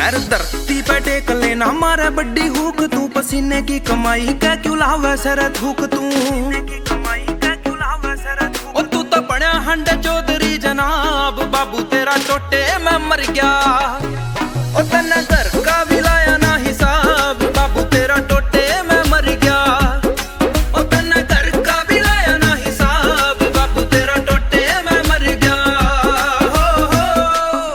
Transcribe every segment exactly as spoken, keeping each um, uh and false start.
पैर धरती पे टेक लेना मारे बड्डी हुक तू, पसीने की कमाई क्या क्यों लावे सर थूक तू। ओ तू तो बड़ा हंड चौधरी जनाब, बाबू तेरा टोटे मैं मर गया। ओ तन्ने घर का भी लाया ना हिसाब, बाबू तेरा टोटे मैं मर गया। ओ तन्ने घर का भी लाया ना हिसाब, बाबू तेरा टोटे मैं मर गया। हो हो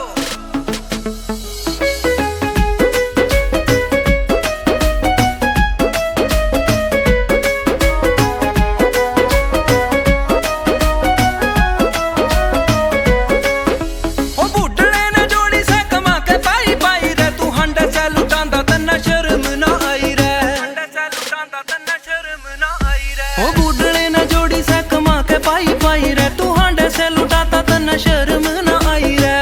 ओ बूढ़े ने जोड़ी से कमा के पाई पाई रे, तू हंडे से लुटांदा तन्ने शर्म ना आई रे। ओ बूढ़े ने जोड़ी से कमा के पाई पाई रे, तू हंडे से लुटाता तन्ने शर्म ना आई रे।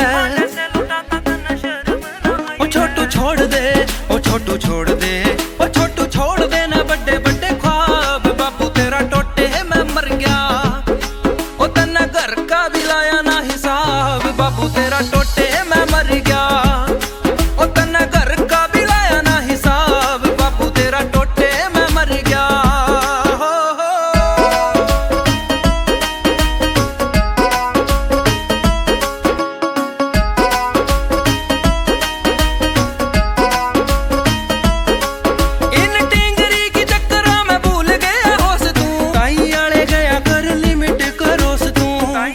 ओ छोटू छोड़ दे, ओ छोटू छोड़ दे, ओ छोटू छोड़ दे ना बड़े बड़े ख्वाब, बाबू तेरा टोटे मैं मर गया। ओ तन्ने घर का भी लाया ना हिसाब, बाबू तेरा टोटे मैं मर गया। ओ तन्ने घर का भी लाया ना हिसाब, बाबू तेरा टोटे मैं मर गया। हो हो इन टिंगरी की चक्करा में भूल गया होश तू, ताई आले गया कर लिमिट करोस तू।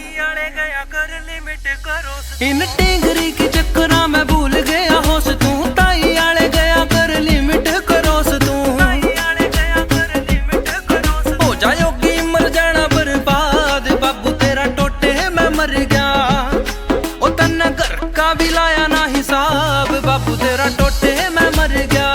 इन टिंगरी की चक्करा में भूल गया होश तू, ताई आले गया कर लिमिट करोस तू। हो जाओगी मर जाना बर्बाद, बाबू तेरा टोटे मैं मर गया। ओ तन्ने घर का भी लाया ना हिसाब, बाबू तेरा टोटे मैं मर गया।